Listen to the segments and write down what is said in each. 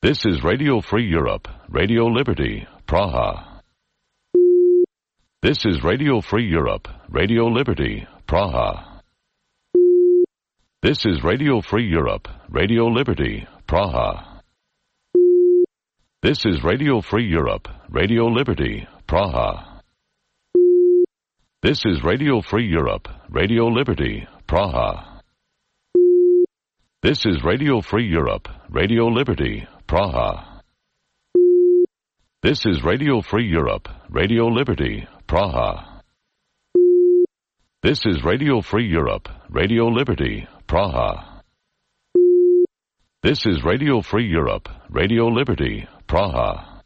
This is Radio Free Europe, Radio Liberty, Praha. This is Radio Free Europe, Radio Liberty, Praha. This is Radio Free Europe, Radio Liberty, Praha. This is Radio Free Europe, Radio Liberty, Praha. This is Radio Free Europe, Radio Liberty, Praha. This is Radio Free Europe, Radio Liberty, Praha. This is Radio Free Europe, Radio Liberty, Praha. This is Radio Free Europe, Radio Liberty, Praha. This is Radio Free Europe, Radio Liberty, Praha.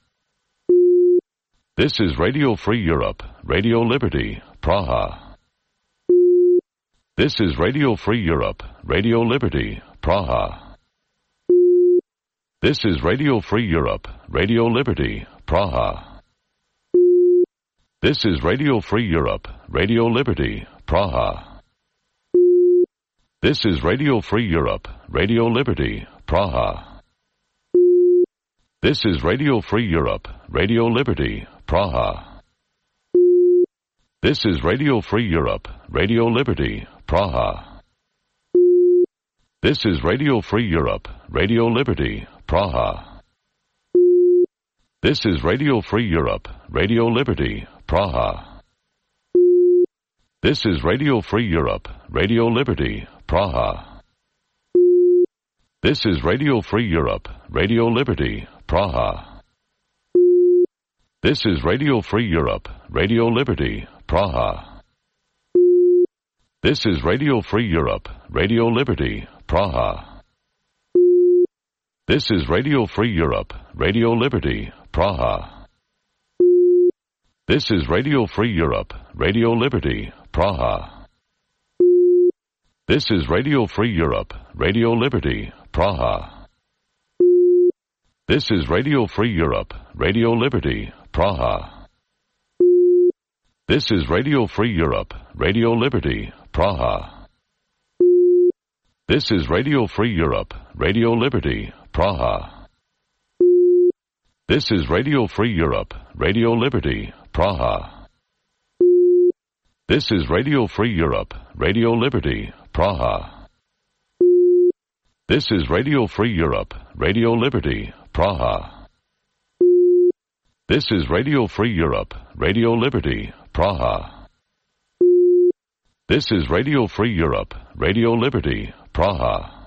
This is Radio Free Europe, Radio Liberty, Praha. This is Radio Free Europe, Radio Liberty, Praha. This is Radio Free Europe, Radio Liberty, Praha. This is Radio Free Europe, Radio Liberty, Praha. This is Radio Free Europe, Radio Liberty, Praha. This is Radio Free Europe, Radio Liberty, Praha. This is Radio Free Europe, Radio Liberty, Praha. This is Radio Free Europe, Radio Liberty, Praha. This is Radio Free Europe, Radio Liberty, Praha. This is Radio Free Europe, Radio Liberty, Praha. This is Radio Free Europe, Radio Liberty, Praha. This is Radio Free Europe, Radio Liberty, Praha. This is Radio Free Europe, Radio Liberty, Praha. This is Radio Free Europe, Radio Liberty, Praha. This is Radio Free Europe, Radio Liberty, Praha. This is Radio Free Europe, Radio Liberty, Praha. This is Radio Free Europe, Radio Liberty, Praha. This is Radio Free Europe, Radio Liberty, Praha. This is Radio Free Europe, Radio Liberty, Praha. This is Radio Free Europe, Radio Liberty, Praha. This is Radio Free Europe, Radio Liberty, Praha. This is Radio Free Europe, Radio Liberty, Praha. This is Radio Free Europe, Radio Liberty, Praha. This is Radio Free Europe, Radio Liberty, Praha.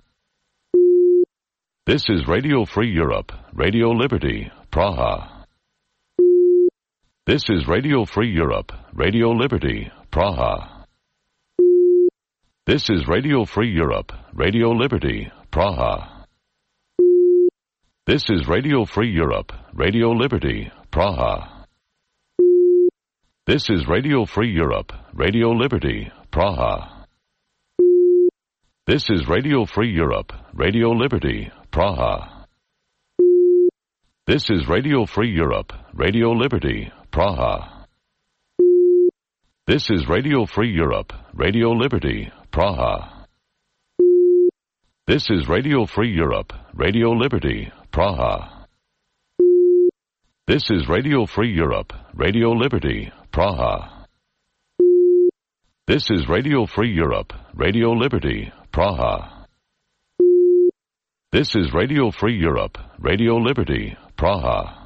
This is Radio Free Europe, Radio Liberty, Praha. This is Radio Free Europe, Radio Liberty, Praha. This is Radio Free Europe, Radio Liberty, Praha. This is Radio Free Europe, Radio Liberty, Praha. This is Radio Free Europe, Radio Liberty, Praha. This is Radio Free Europe, Radio Liberty, Praha. This is Radio Free Europe, Radio Liberty, Praha. This is Radio Free Europe, Radio Liberty, Praha. This is Radio Free Europe, Radio Liberty, Praha. This is Radio Free Europe, Radio Liberty, Praha. This is Radio Free Europe, Radio Liberty, Praha. This is Radio Free Europe, Radio Liberty, Praha.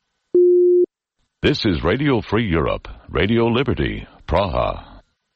This is Radio Free Europe, Radio Liberty, Praha.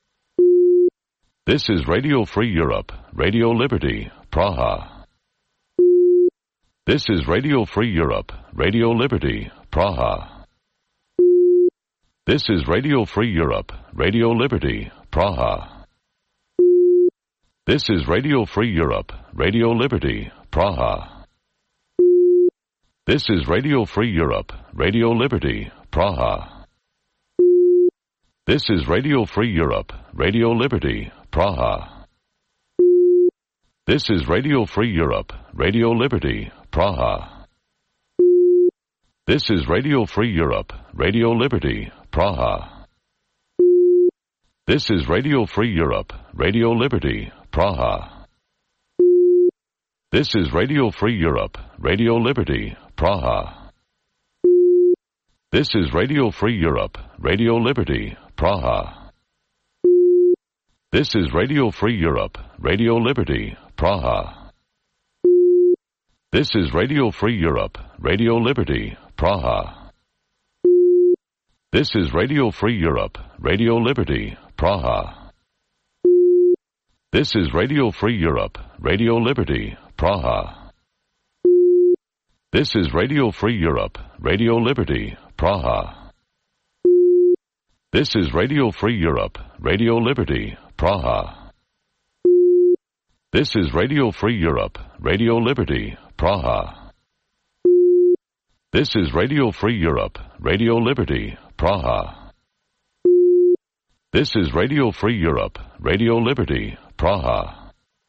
This is Radio Free Europe, Radio Liberty, Praha. This is Radio Free Europe, Radio Liberty, Praha. This is Radio Free Europe, Radio Liberty, Praha. This is Radio Free Europe, Radio Liberty, Praha. This is Radio Free Europe, Radio Liberty, Praha. This is Radio Free Europe, Radio Liberty, Praha. This is Radio Free Europe, Radio Liberty, Praha. This is Radio Free Europe, Radio Liberty, Praha. This is Radio Free Europe, Radio Liberty, Praha. This is Radio Free Europe, Radio Liberty, Praha. This is Radio Free Europe, Radio Liberty, Praha. This is Radio Free Europe, Radio Liberty, Praha. This is Radio Free Europe, Radio Liberty, Praha. This is Radio Free Europe, Radio Liberty, Praha. This is Radio Free Europe, Radio Liberty, Praha. This is Radio Free Europe, Radio Liberty, Praha. This is Radio Free Europe, Radio Liberty, Praha. This is Radio Free Europe, Radio Liberty, Praha. This is Radio Free Europe, Radio Liberty, Praha. This is Radio Free Europe, Radio Liberty, Praha.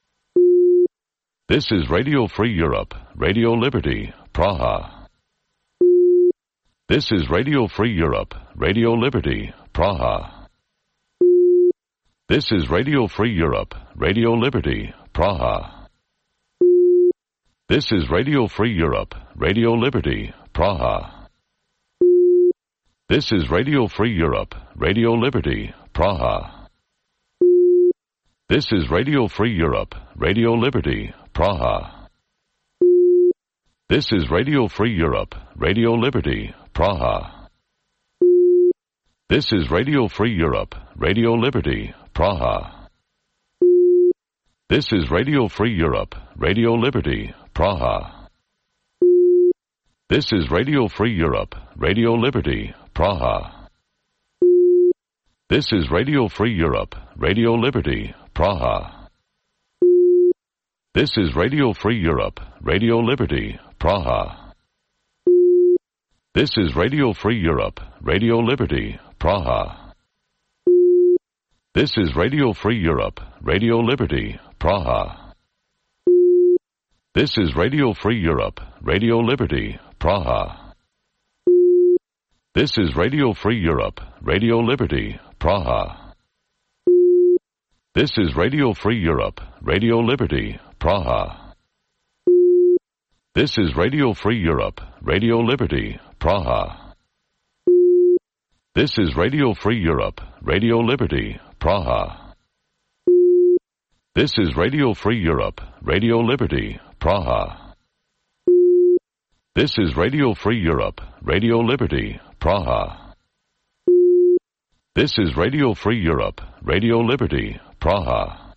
This is Radio Free Europe, Radio Liberty, Praha. This is Radio Free Europe, Radio Liberty, Praha. This is Radio Free Europe, Radio Liberty, Praha. This is Radio Free Europe, Radio Liberty, Praha. This is Radio Free Europe, Radio Liberty, Praha. This is Radio Free Europe, Radio Liberty, Praha. This is Radio Free Europe, Radio Liberty, Praha. This is Radio Free Europe, Radio Liberty, Praha. This is Radio Free Europe, Radio Liberty, Praha. This is Radio Free Europe, Radio Liberty, Praha. This is Radio Free Europe, Radio Liberty, Praha. This is Radio Free Europe, Radio Liberty, Praha. This is Radio Free Europe, Radio Liberty, Praha. This is Radio Free Europe, Radio Liberty, Praha. This is Radio Free Europe, Radio Liberty, Praha. This is Radio Free Europe, Radio Liberty, Praha. This is Radio Free Europe, Radio Liberty, Praha. This is Radio Free Europe, Radio Liberty, Praha. This is Radio Free Europe, Radio Liberty, Praha. This is Radio Free Europe, Radio Liberty, Praha. This is Radio Free Europe, Radio Liberty, Praha. This is Radio Free Europe, Radio Liberty, Praha.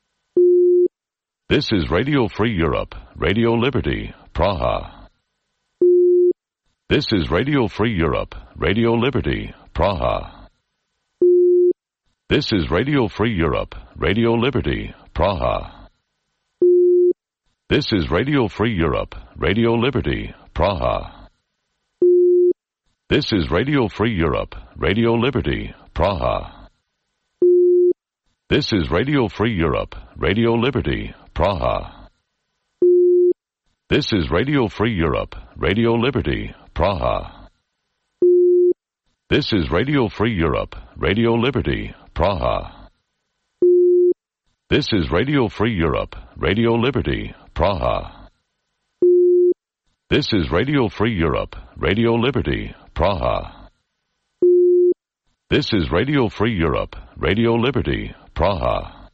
This is Radio Free Europe, Radio Liberty, Praha. This is Radio Free Europe, Radio Liberty, Praha. This is Radio Free Europe, Radio Liberty, Praha. This is Radio Free Europe, Radio Liberty, Praha. This is Radio Free Europe, Radio Liberty, Praha. This is Radio Free Europe, Radio Liberty, Praha. This is Radio Free Europe, Radio Liberty, Praha. This is Radio Free Europe, Radio Liberty, Praha. This is Radio Free Europe, Radio Liberty, Praha. This is Radio Free Europe, Radio Liberty, Praha. This is Radio Free Europe, Radio Liberty, Praha.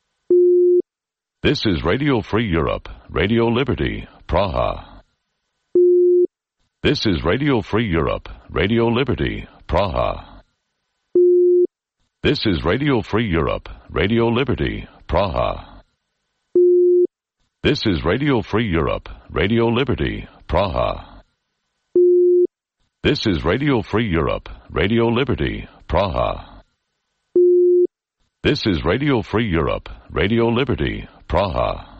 This is Radio Free Europe, Radio Liberty, Praha. This is Radio Free Europe, Radio Liberty, Praha. This is Radio Free Europe, Radio Liberty, Praha. This is Radio Free Europe, Radio Liberty, Praha. This is Radio Free Europe, Radio Liberty, Praha. This is Radio Free Europe, Radio Liberty, Praha.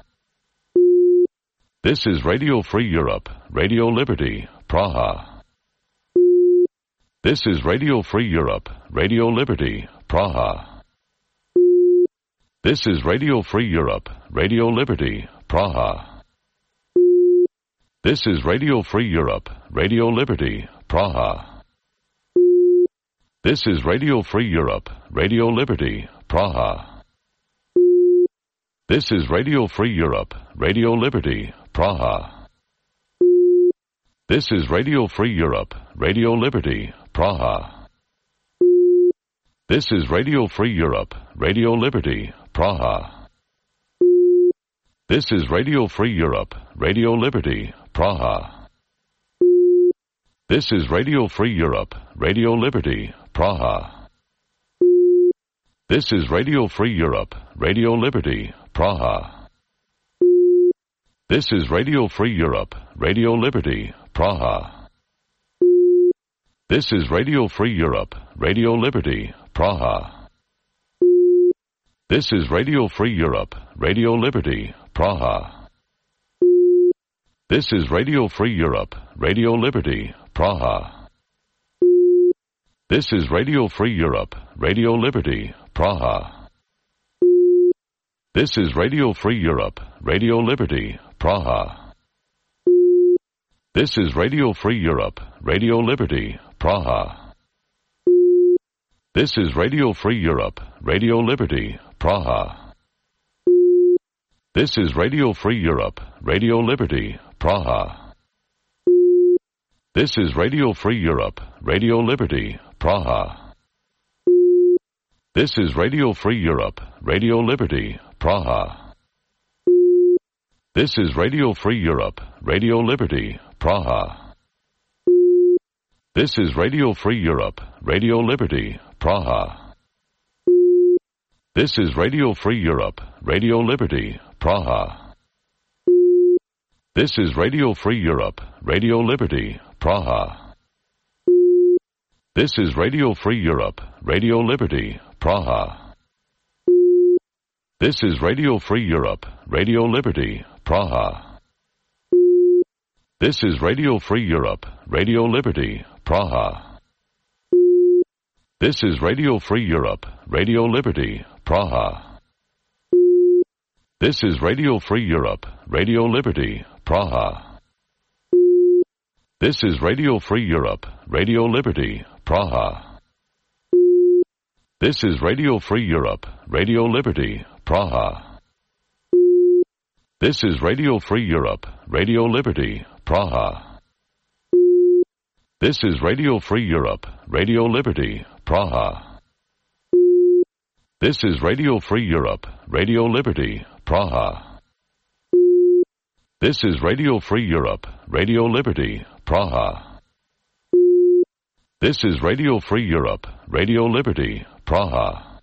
This is Radio Free Europe, Radio Liberty, Praha. This is Radio Free Europe, Radio Liberty, Praha. This is Radio Free Europe, Radio Liberty, Praha. This is Radio Free Europe, Radio Liberty, Praha. This is Radio Free Europe, Radio Liberty, Praha. This is Radio Free Europe, Radio Liberty, Praha. This is Radio Free Europe, Radio Liberty, Praha. This is Radio Free Europe, Radio Liberty, Praha. This is Radio Free Europe, Radio Liberty, Praha. This is Radio Free Europe, Radio Liberty, Praha. This is Radio Free Europe, Radio Liberty, Praha. This is Radio Free Europe, Radio Liberty, Praha. This is Radio Free Europe, Radio Liberty, Praha. This is Radio Free Europe, Radio Liberty, Praha. This is Radio Free Europe, Radio Liberty, Praha. This is Radio Free Europe, Radio Liberty, Praha. This is Radio Free Europe, Radio Liberty, Praha. This is Radio Free Europe, Radio Liberty, Praha. This is Radio Free Europe, Radio Liberty, Praha. This is Radio Free Europe, Radio Liberty, Praha. This is Radio Free Europe, Radio Liberty, Praha. This is Radio Free Europe, Radio Liberty, Praha. This is Radio Free Europe, Radio Liberty, Praha. This is Radio Free Europe, Radio Liberty, Praha. This is Radio Free Europe, Radio Liberty, Praha. This is Radio Free Europe, Radio Liberty, Praha. This is Radio Free Europe, Radio Liberty, Praha. This is Radio Free Europe, Radio Liberty, Praha. This is Radio Free Europe, Radio Liberty, Praha. This is Radio Free Europe, Radio Liberty, Praha. This is Radio Free Europe, Radio Liberty, Praha. This is Radio Free Europe, Radio Liberty, Praha. This is Radio Free Europe, Radio Liberty, Praha. This is Radio Free Europe, Radio Liberty, Praha. This is Radio Free Europe, Radio Liberty, Praha. This is Radio Free Europe, Radio Liberty, Praha. This is Radio Free Europe, Radio Liberty, Praha. This is Radio Free Europe, Radio Liberty, Praha.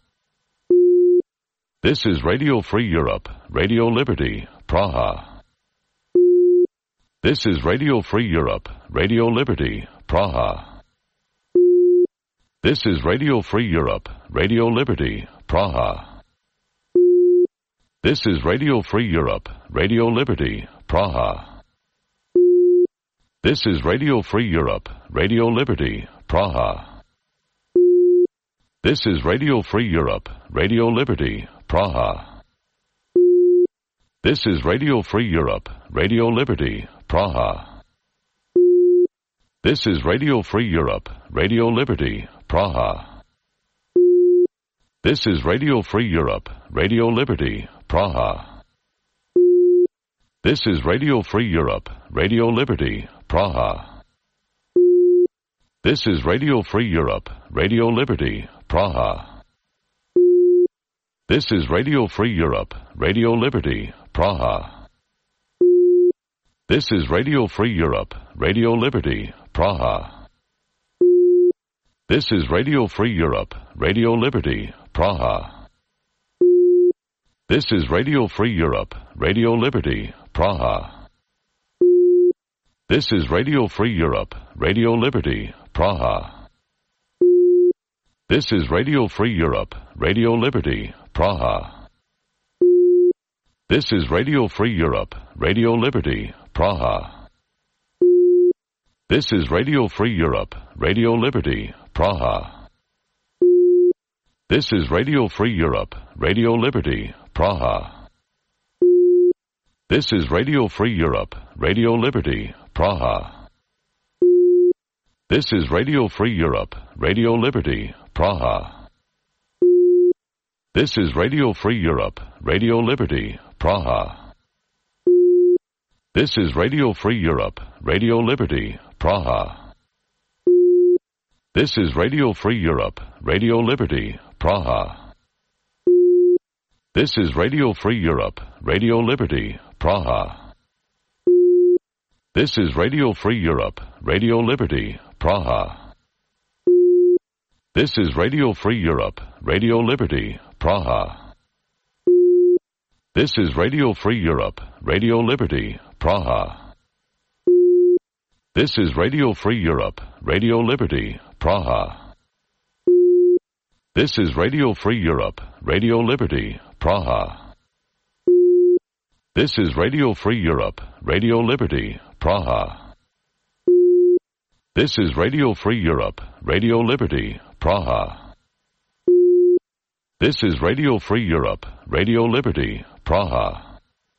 This is Radio Free Europe, Radio Liberty, Praha. This is Radio Free Europe, Radio Liberty, Praha. This is Radio Free Europe, Radio Liberty, Praha. This is Radio Free Europe, Radio Liberty, Praha. This is Radio Free Europe, Radio Liberty, Praha. This is Radio Free Europe, Radio Liberty, Praha. This is Radio Free Europe, Radio Liberty, Praha. This is Radio Free Europe, Radio Liberty, Praha. This is Radio Free Europe, Radio Liberty, Praha. This is Radio Free Europe, Radio Liberty, Praha. This is Radio Free Europe, Radio Liberty, Praha. This is Radio Free Europe, Radio Liberty, Praha. This is Radio Free Europe, Radio Liberty, Praha. This is Radio Free Europe, Radio Liberty, Praha. This is Radio Free Europe, Radio Liberty, Praha. This is Radio Free Europe, Radio Liberty, Praha. This is Radio Free Europe, Radio Liberty, Praha. This is Radio Free Europe, Radio Liberty, Praha. This is Radio Free Europe, Radio Liberty, Praha. This is Radio Free Europe, Radio Liberty, Praha. This is Radio Free Europe, Radio Liberty, Praha. This is Radio Free Europe, Radio Liberty, Praha. This is Radio Free Europe, Radio Liberty, Praha. This is Radio Free Europe, Radio Liberty, Praha. This is Radio Free Europe, Radio Liberty, Praha. This is Radio Free Europe, Radio Liberty, Praha. This is Radio Free Europe, Radio Liberty, Praha. This is Radio Free Europe, Radio Liberty, Praha. This is Radio Free Europe, Radio Liberty, Praha. This is Radio Free Europe, Radio Liberty, Praha. This is Radio Free Europe, Radio Liberty, Praha. This is Radio Free Europe, Radio Liberty, Praha. This is Radio Free Europe, Radio Liberty, Praha. This is Radio Free Europe, Radio Liberty, Praha.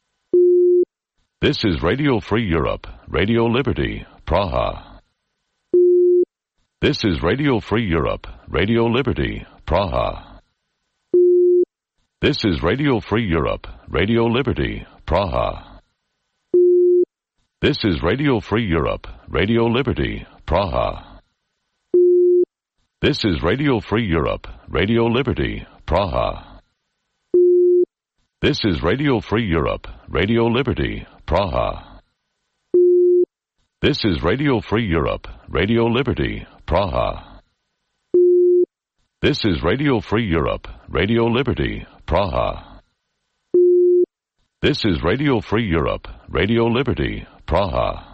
This is Radio Free Europe, Radio Liberty, Praha. This is Radio Free Europe, Radio Liberty, Praha. This is Radio Free Europe, Radio Liberty, Praha. This is Radio Free Europe, Radio Liberty, Praha. This is Radio Free Europe, Radio Liberty, Praha. This is Radio Free Europe, Radio Liberty, Praha. This is Radio Free Europe, Radio Liberty, Praha. This is Radio Free Europe, Radio Liberty, Praha. This is Radio Free Europe, Radio Liberty, Praha.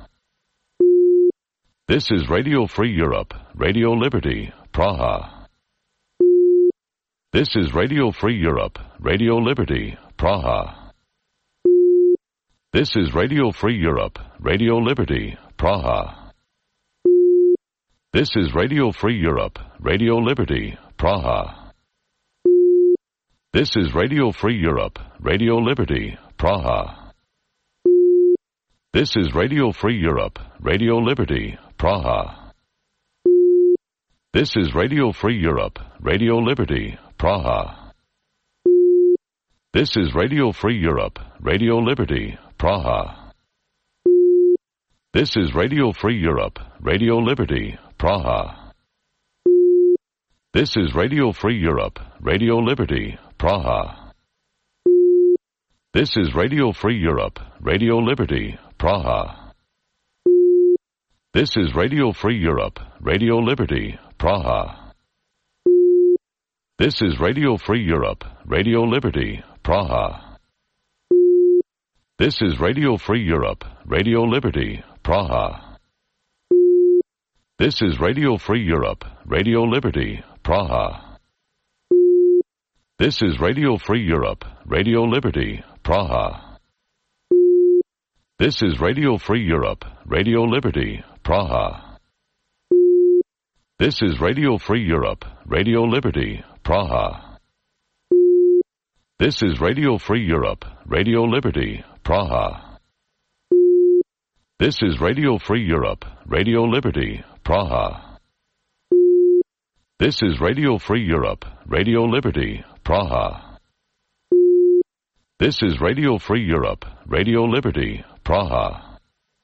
This is Radio Free Europe, Radio Liberty, Praha. This is Radio Free Europe, Radio Liberty, Praha. This is Radio Free Europe, Radio Liberty, Praha. This is Radio Free Europe, Radio Liberty, Praha. This is Radio Free Europe, Radio Liberty, Praha. This is Radio Free Europe, Radio Liberty, Praha. This is Radio Free Europe, Radio Liberty, Praha. This is Radio Free Europe, Radio Liberty, Praha. This is Radio Free Europe, Radio Liberty, Praha. This is Radio Free Europe, Radio Liberty, Praha. This is Radio Free Europe, Radio Liberty, Praha. This is Radio Free Europe, Radio Liberty, Praha. This is Radio Free Europe, Radio Liberty, Praha. This is Radio Free Europe, Radio Liberty, Praha. This is Radio Free Europe, Radio Liberty, Praha. This is Radio Free Europe, Radio Liberty, Praha. This is Radio Free Europe, Radio Liberty, Praha. This is Radio Free Europe, Radio Liberty, Praha. This is Radio Free Europe, Radio Liberty, Praha. This is Radio Free Europe, Radio Liberty, Praha. This is Radio Free Europe, Radio Liberty, Praha. This is Radio Free Europe, Radio Liberty, Praha.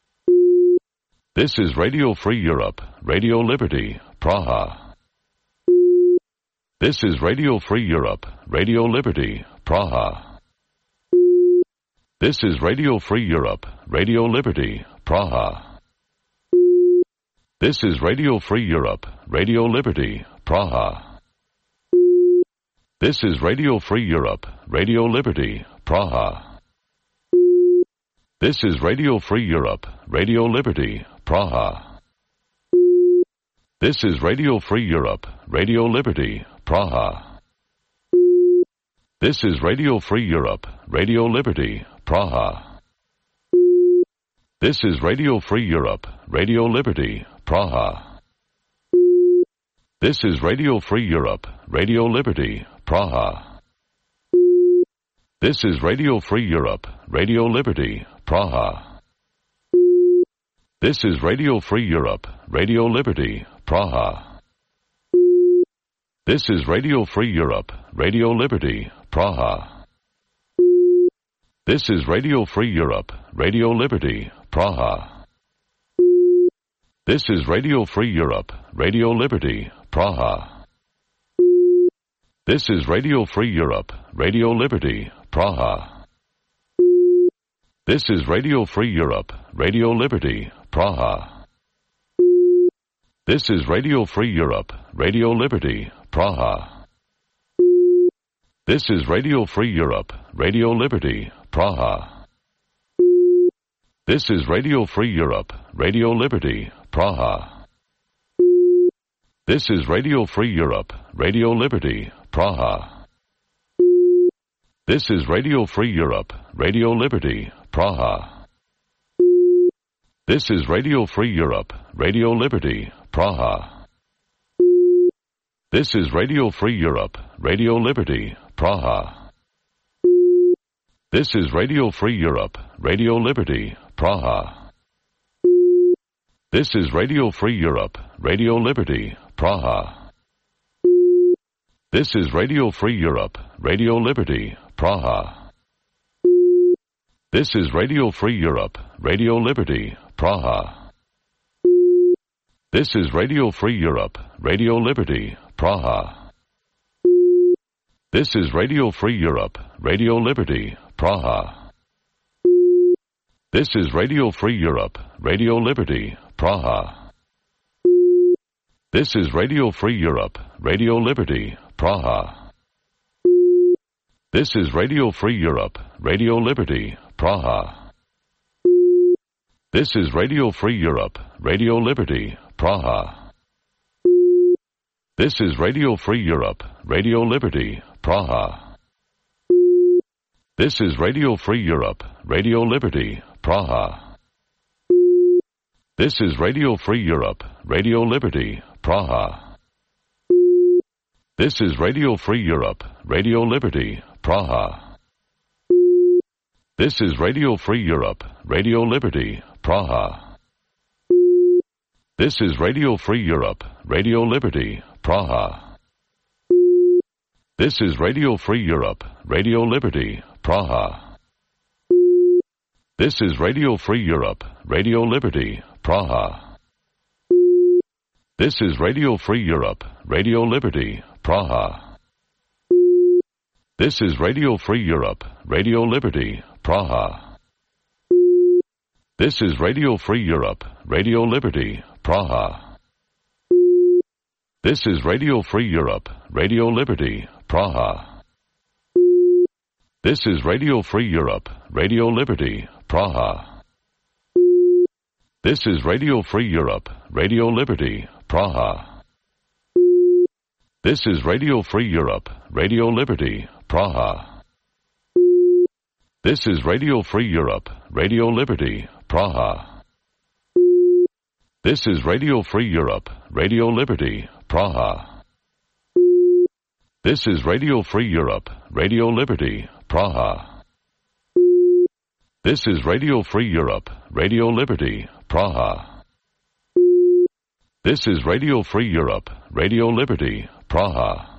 This is Radio Free Europe, Radio Liberty, Praha. This is Radio Free Europe, Radio Liberty, Praha. This is Radio Free Europe, Radio Liberty, Praha. This is Radio Free Europe, Radio Liberty, Praha. This is Radio Free Europe, Radio Liberty, Praha. This is Radio Free Europe, Radio Liberty, Praha. This is Radio Free Europe, Radio Liberty, Praha. This is Radio Free Europe, Radio Liberty, Praha. This is Radio Free Europe, Radio Liberty, Praha. This is Radio Free Europe, Radio Liberty, Praha. This is Radio Free Europe, Radio Liberty, Praha. This is Radio Free Europe, Radio Liberty, Praha. This is Radio Free Europe, Radio Liberty, Praha. This is Radio Free Europe, Radio Liberty, Praha. This is Radio Free Europe, Radio Liberty, Praha. This is Radio Free Europe, Radio Liberty, Praha. This is Radio Free Europe, Radio Liberty, Praha. This is Radio Free Europe, Radio Liberty, Praha. This is Radio Free Europe, Radio Liberty, Praha. This is Radio Free Europe, Radio Liberty, Praha. This is Radio Free Europe, Radio Liberty, Praha. This is Radio Free Europe, Radio Liberty, Praha. This is Radio Free Europe, Radio Liberty, Praha. This is Radio Free Europe, Radio Liberty, Praha. This is Radio Free Europe, Radio Liberty, Praha. This is Radio Free Europe, Radio Liberty, Praha. This is Radio Free Europe, Radio Liberty, Praha. This is Radio Free Europe, Radio Liberty, Praha. This is Radio Free Europe, Radio Liberty, Praha. This is Radio Free Europe, Radio Liberty, Praha. This is Radio Free Europe, Radio Liberty, Praha. This is Radio Free Europe, Radio Liberty, Praha. This is Radio Free Europe, Radio Liberty, Praha. This is Radio Free Europe, Radio Liberty, Praha. This is Radio Free Europe, Radio Liberty, Praha. This is Radio Free Europe, Radio Liberty, Praha. This is Radio Free Europe, Radio Liberty, Praha. This is Radio Free Europe, Radio Liberty, Praha. This is Radio Free Europe, Radio Liberty, Praha. This is Radio Free Europe, Radio Liberty, Praha. This is Radio Free Europe, Radio Liberty, Praha. This is Radio Free Europe, Radio Liberty, Praha. This is Radio Free Europe, Radio Liberty, Praha. This is Radio Free Europe, Radio Liberty, Praha. This is Radio Free Europe, Radio Liberty, Praha. This is Radio Free Europe, Radio Liberty, Praha. This is Radio Free Europe, Radio Liberty, Praha. This is Radio Free Europe, Radio Liberty, Praha. This is Radio Free Europe, Radio Liberty, Praha. This is Radio Free Europe, Radio Liberty, Praha. This is Radio Free Europe, Radio Liberty, Praha. This is Radio Free Europe, Radio Liberty, Praha. This is Radio Free Europe, Radio Liberty, Praha. This is Radio Free Europe, Radio Liberty, Praha.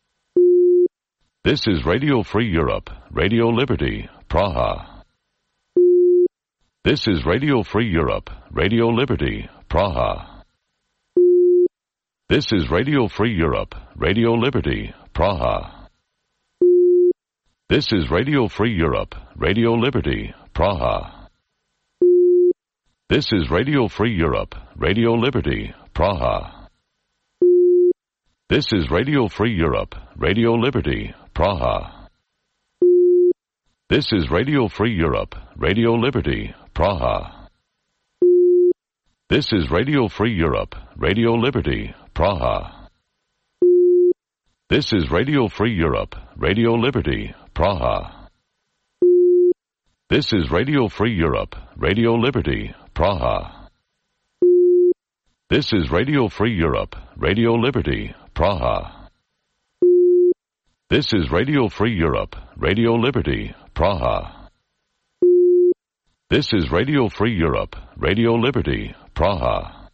This is Radio Free Europe, Radio Liberty, Praha. This is Radio Free Europe, Radio Liberty, Praha. This is Radio Free Europe, Radio Liberty, Praha. This is Radio Free Europe, Radio Liberty, Praha. This is Radio Free Europe, Radio Liberty, Praha. This is Radio Free Europe, Radio Liberty, Praha. This is Radio Free Europe, Radio Liberty, Praha. This is Radio Free Europe, Radio Liberty, Praha. This is Radio Free Europe, Radio Liberty, Praha. This is Radio Free Europe, Radio Liberty, Praha. This is Radio Free Europe, Radio Liberty, Praha. This is Radio Free Europe, Radio Liberty, Praha. This is Radio Free Europe, Radio Liberty, Praha.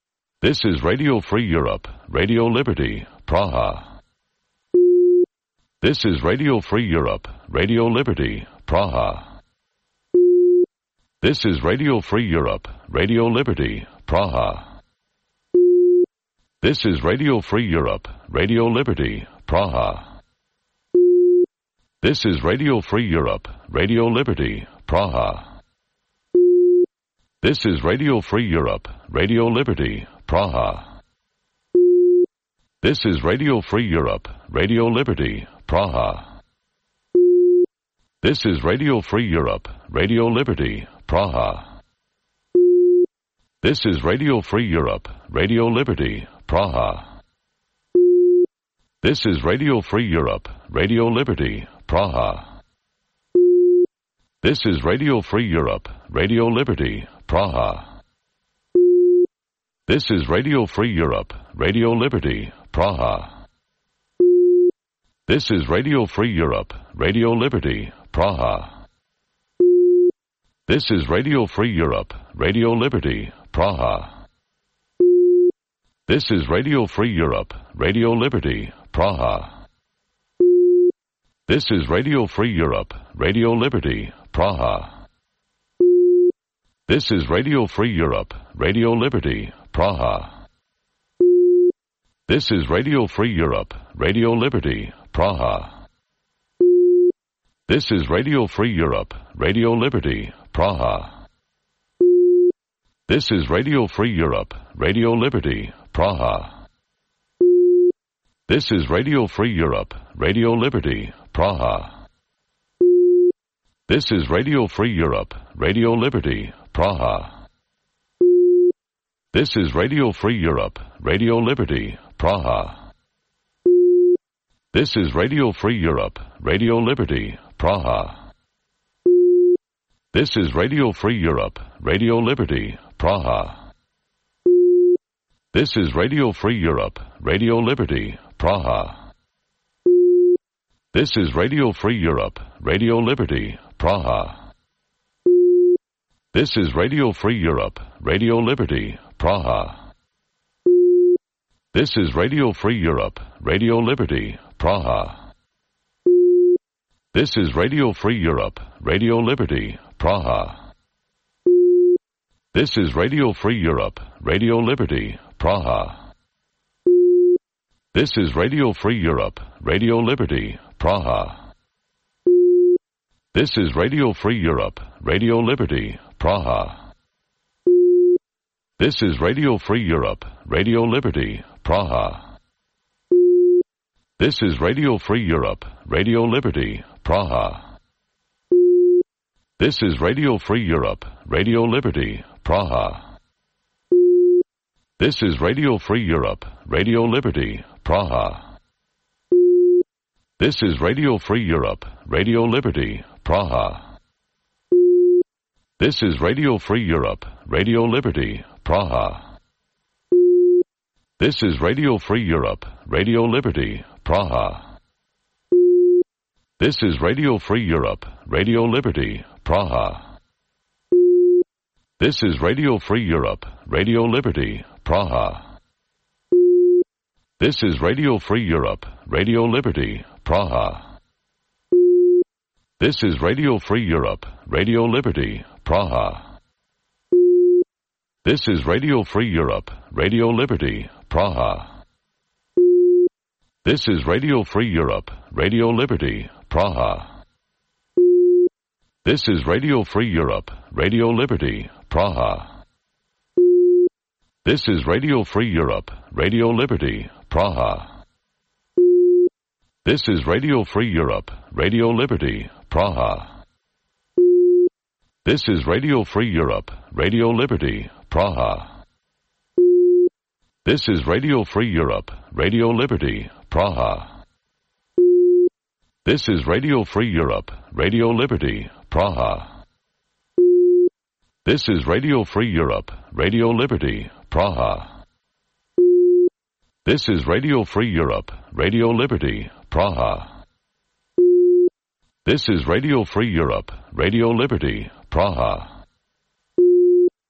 This is Radio Free Europe, Radio Liberty, Praha. This is Radio Free Europe, Radio Liberty, Praha. This is Radio Free Europe, Radio Liberty, Praha. This is Radio Free Europe, Radio Liberty, Praha. This is Radio Free Europe, Radio Liberty, Praha. This is Radio Free Europe, Radio Liberty, Praha. This is Radio Free Europe, Radio Liberty, Praha. This is Radio Free Europe, Radio Liberty, Praha. This is Radio Free Europe, Radio Liberty, Praha. This is Radio Free Europe, Radio Liberty, Praha. This is Radio Free Europe, Radio Liberty, Praha. This is Radio Free Europe, Radio Liberty, Praha. This is Radio Free Europe, Radio Liberty, Praha. This is Radio Free Europe, Radio Liberty, Praha. This is Radio Free Europe, Radio Liberty, Praha. This is Radio Free Europe, Radio Liberty, Praha. This is Radio Free Europe, Radio Liberty, Praha. This is Radio Free Europe, Radio Liberty, Praha. This is Radio Free Europe, Radio Liberty, Praha. This is Radio Free Europe, Radio Liberty, Praha. This is Radio Free Europe, Radio Liberty, Praha. This is Radio Free Europe, Radio Liberty, Praha. This is Radio Free Europe, Radio Liberty, Praha. This is Radio Free Europe, Radio Liberty, Praha. This is Radio Free Europe, Radio Liberty, Praha. This is Radio Free Europe, Radio Liberty, Praha. This is Radio Free Europe, Radio Liberty, Praha. This is Radio Free Europe, Radio Liberty, Praha. This is Radio Free Europe, Radio Liberty, Praha. This is Radio Free Europe, Radio Liberty, Praha. This is Radio Free Europe, Radio Liberty, Praha. This is Radio Free Europe, Radio Liberty, Praha. This is Radio Free Europe, Radio Liberty, Praha. This is Radio Free Europe, Radio Liberty, Praha. This is Radio Free Europe, Radio Liberty, Praha. This is Radio Free Europe, Radio Liberty, Praha. This is Radio Free Europe, Radio Liberty, Praha. This is Radio Free Europe, Radio Liberty, Praha. This is Radio Free Europe, Radio Liberty, Praha. This is Radio Free Europe, Radio Liberty, Praha. This is Radio Free Europe, Radio Liberty, Praha. This is Radio Free Europe, Radio Liberty, Praha. This is Radio Free Europe, Radio Liberty, Praha. This is Radio Free Europe, Radio Liberty, Praha. This is Radio Free Europe, Radio Liberty, Praha. This is Radio Free Europe, Radio Liberty, Praha. This is Radio Free Europe, Radio Liberty, Praha. This is Radio Free Europe, Radio Liberty, Praha. This is Radio Free Europe, Radio Liberty, Praha. This is Radio Free Europe, Radio Liberty, Praha. This is Radio Free Europe, Radio Liberty, Praha. This is Radio Free Europe, Radio Liberty, Praha. This is Radio Free Europe, Radio Liberty, Praha. This is Radio Free Europe, Radio Liberty, Praha. This is Radio Free Europe, Radio Liberty, Praha.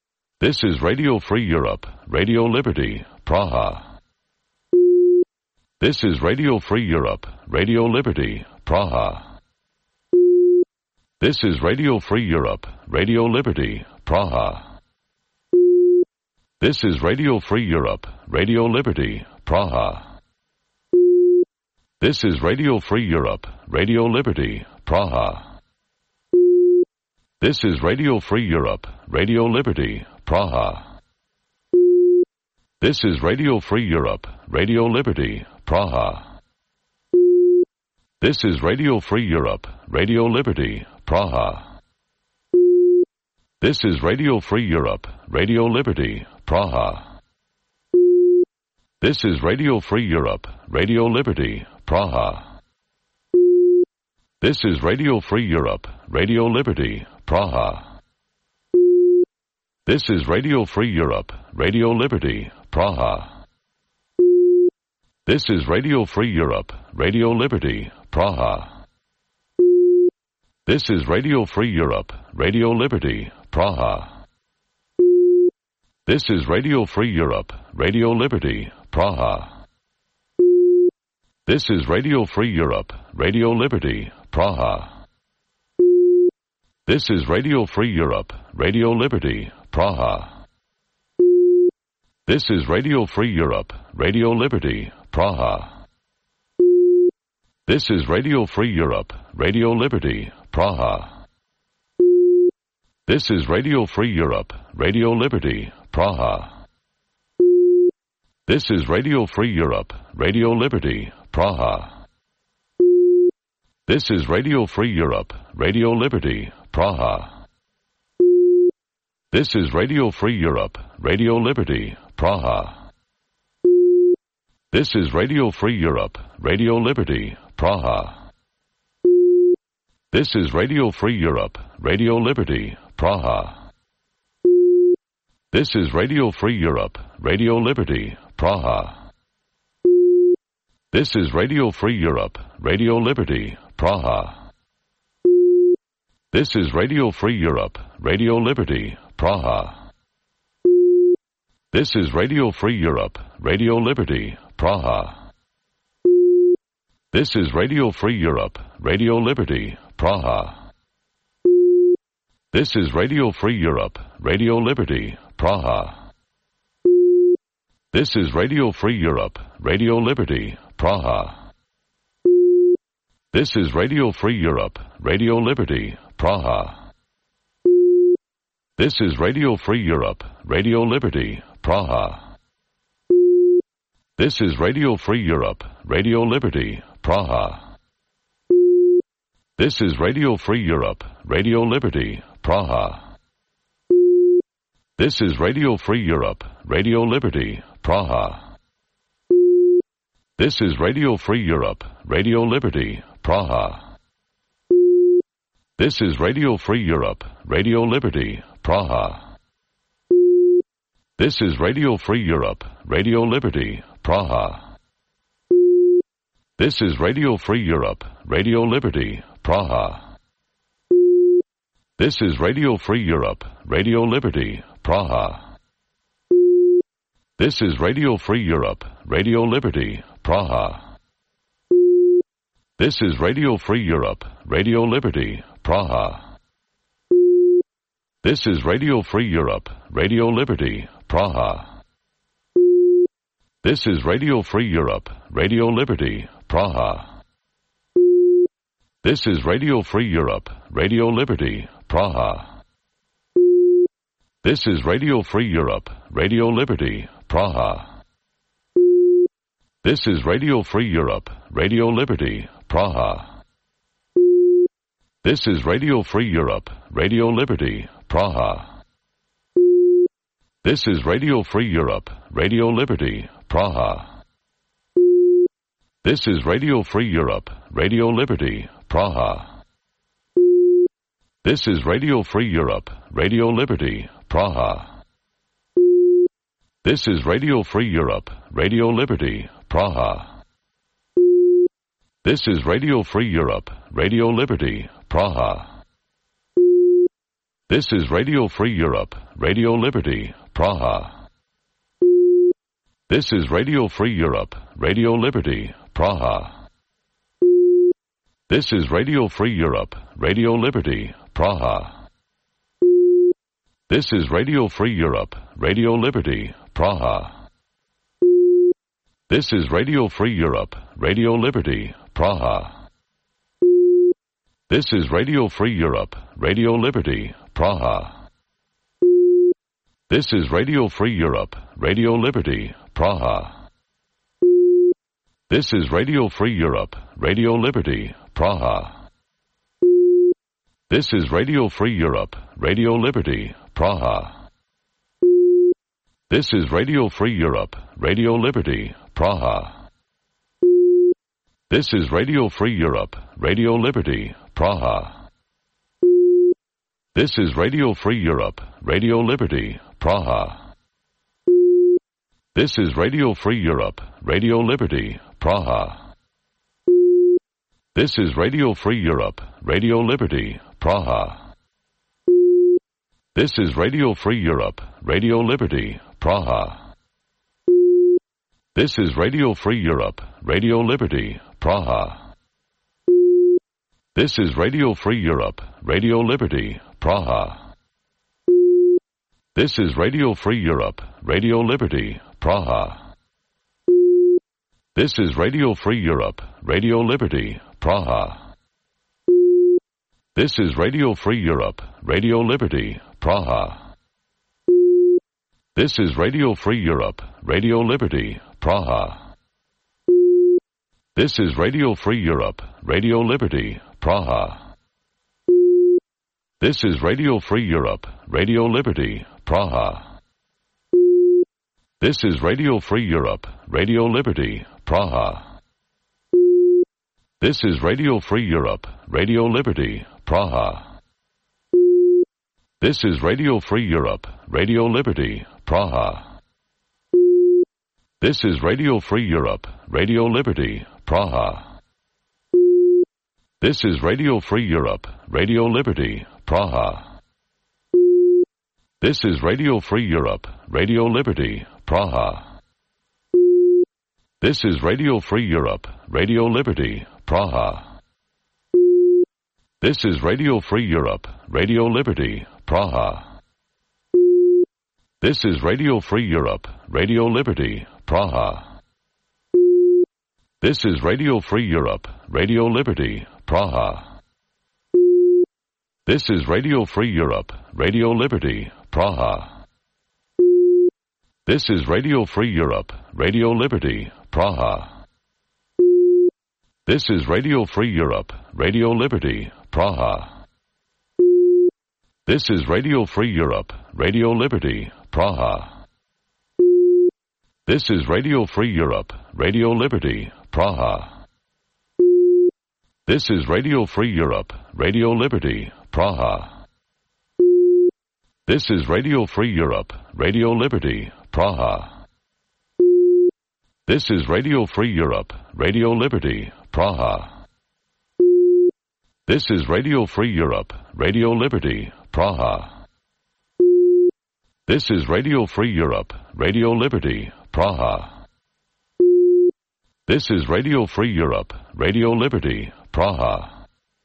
This is Radio Free Europe, Radio Liberty, Praha. This is Radio Free Europe, Radio Liberty, Praha. This is Radio Free Europe, Radio Liberty, Praha. This is Radio Free Europe, Radio Liberty, Praha. This is Radio Free Europe, Radio Liberty, Praha. This is Radio Free Europe, Radio Liberty, Praha. This is Radio Free Europe, Radio Liberty, Praha. This is Radio Free Europe, Radio Liberty, Praha. This is Radio Free Europe, Radio Liberty, Praha. This is Radio Free Europe, Radio Liberty, Praha. This is Radio Free Europe, Radio Liberty, Praha. This is Radio Free Europe, Radio Liberty, Praha. This is Radio Free Europe, Radio Liberty, Praha. This is Radio Free Europe, Radio Liberty, Praha. This is Radio Free Europe, Radio Liberty, Praha. This is Radio Free Europe, Radio Liberty, Praha. This is Radio Free Europe, Radio Liberty, Praha. This is Radio Free Europe, Radio Liberty, Praha. This is Radio Free Europe, Radio Liberty, Praha. This is Radio Free Europe, Radio Liberty, Praha. This is Radio Free Europe, Radio Liberty, Praha. This is Radio Free Europe, Radio Liberty, Praha. This is Radio Free Europe, Radio Liberty, Praha. This is Radio Free Europe, Radio Liberty, Praha. This is Radio Free Europe, Radio Liberty, Praha. This is Radio Free Europe, Radio Liberty, Praha. This is Radio Free Europe, Radio Liberty, Praha. This is Radio Free Europe, Radio Liberty, Praha. This is Radio Free Europe, Radio Liberty, Praha. This is Radio Free Europe, Radio Liberty, Praha. This is Radio Free Europe, Radio Liberty, Praha. This is Radio Free Europe, Radio Liberty, Praha. This is Radio Free Europe, Radio Liberty, Praha. This is Radio Free Europe, Radio Liberty, Praha. This is Radio Free Europe, Radio Liberty, Praha. This is Radio Free Europe, Radio Liberty, Praha. This is Radio Free Europe, Radio Liberty, Praha. This is Radio Free Europe, Radio Liberty, Praha. This is Radio Free Europe, Radio Liberty, Praha. This is Radio Free Europe, Radio Liberty, Praha. This is Radio Free Europe, Radio Liberty, Praha. This is Radio Free Europe, Radio Liberty, Praha. This is Radio Free Europe, Radio Liberty, Praha. This is Radio Free Europe, Radio Liberty, Praha. This is Radio Free Europe, Radio Liberty, Praha. This is Radio Free Europe, Radio Liberty, Praha. This is Radio Free Europe, Radio Liberty, Praha. This is Radio Free Europe, Radio Liberty, Praha. This is Radio Free Europe, Radio Liberty, Praha. This is Radio Free Europe, Radio Liberty, Praha. This is Radio Free Europe, Radio Liberty, Praha. This is Radio Free Europe, Radio Liberty, Praha. This is Radio Free Europe, Radio Liberty, Praha. This is Radio Free Europe, Radio Liberty, Praha. This is Radio Free Europe, Radio Liberty, Praha. This is Radio Free Europe, Radio Liberty, Praha. This is Radio Free Europe, Radio Liberty, Praha. This is Radio Free Europe, Radio Liberty, Praha. This is Radio Free Europe, Radio Liberty, Praha. This is Radio Free Europe, Radio Liberty, Praha. This is Radio Free Europe, Radio Liberty, Praha. This is Radio Free Europe, Radio Liberty, Praha. This is Radio Free Europe, Radio Liberty, Praha. This is Radio Free Europe, Radio Liberty, Praha. This is Radio Free Europe, Radio Liberty, Praha. This is Radio Free Europe, Radio Liberty, Praha. This is Radio Free Europe, Radio Liberty, Praha. This is Radio Free Europe, Radio Liberty, Praha. This is Radio Free Europe, Radio Liberty, Praha. This is Radio Free Europe, Radio Liberty, Praha. This is Radio Free Europe, Radio Liberty, Praha. This is Radio Free Europe, Radio Liberty, Praha. This is Radio Free Europe, Radio Liberty, Praha. This is Radio Free Europe, Radio Liberty, Praha. This is Radio Free Europe, Radio Liberty, Praha. This is Radio Free Europe, Radio Liberty, Praha. This is Radio Free Europe, Radio Liberty, Praha. This is Radio Free Europe, Radio Liberty, Praha. This is Radio Free Europe, Radio Liberty, Praha. This is Radio Free Europe, Radio Liberty, Praha. This is Radio Free Europe, Radio Liberty, Praha. This is Radio Free Europe, Radio Liberty, Praha. This is Radio Free Europe, Radio Liberty, Praha. This is Radio Free Europe, Radio Liberty, Praha. This is Radio Free Europe, Radio Liberty, Praha. This is Radio Free Europe, Radio Liberty, Praha. This is Radio Free Europe, Radio Liberty, Praha. This is Radio Free Europe, Radio Liberty, Praha. This is Radio Free Europe, Radio Liberty, Praha. This is Radio Free Europe, Radio Liberty, Praha. This is Radio Free Europe, Radio Liberty, Praha. This is Radio Free Europe, Radio Liberty, Praha. This is Radio Free Europe, Radio Liberty, Praha. This is Radio Free Europe, Radio Liberty, Praha. This is Radio Free Europe, Radio Liberty, Praha. This is Radio Free Europe, Radio Liberty, Praha. This is Radio Free Europe, Radio Liberty, Praha. This is Radio Free Europe, Radio Liberty, Praha. This is Radio Free Europe, Radio Liberty, Praha.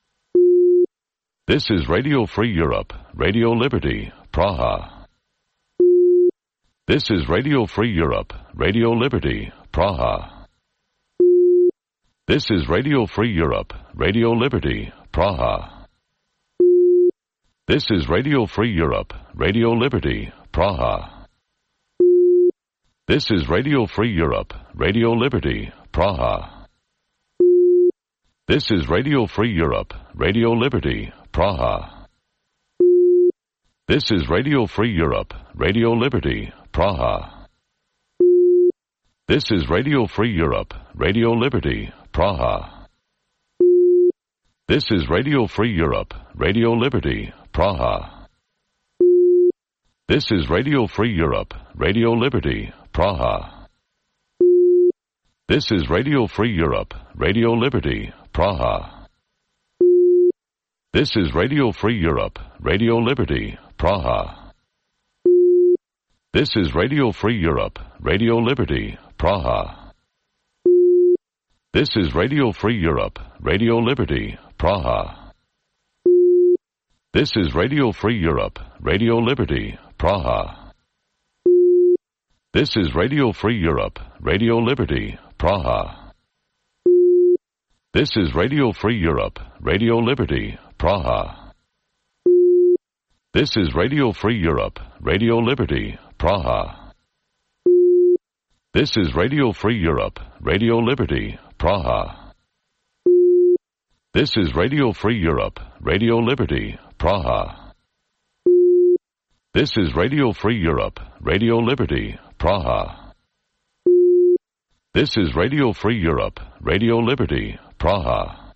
This is Radio Free Europe, Radio Liberty, Praha. This is Radio Free Europe, Radio Liberty, Praha. This is Radio Free Europe, Radio Liberty, Praha. This is Radio Free Europe, Radio Liberty, Praha. This is Radio Free Europe, Radio Liberty, Praha. This is Radio Free Europe, Radio Liberty, Praha. This is Radio Free Europe, Radio Liberty, Praha. This is Radio Free Europe, Radio Liberty, Praha. This is Radio Free Europe, Radio Liberty, Praha. This is Radio Free Europe, Radio Liberty, Praha. This is Radio Free Europe, Radio Liberty, Praha. This is Radio Free Europe, Radio Liberty, Praha. This is Radio Free Europe, Radio Liberty, Praha. This is Radio Free Europe, Radio Liberty, Praha. This is Radio Free Europe, Radio Liberty, Praha. This is Radio Free Europe, Radio Liberty, Praha. This is Radio Free Europe, Radio Liberty, Praha. This is Radio Free Europe, Radio Liberty, Praha. This is Radio Free Europe, Radio Liberty, Praha. This is Radio Free Europe, Radio Liberty, Praha. This is Radio Free Europe, Radio Liberty, Praha. This is Radio Free Europe, Radio Liberty, Praha.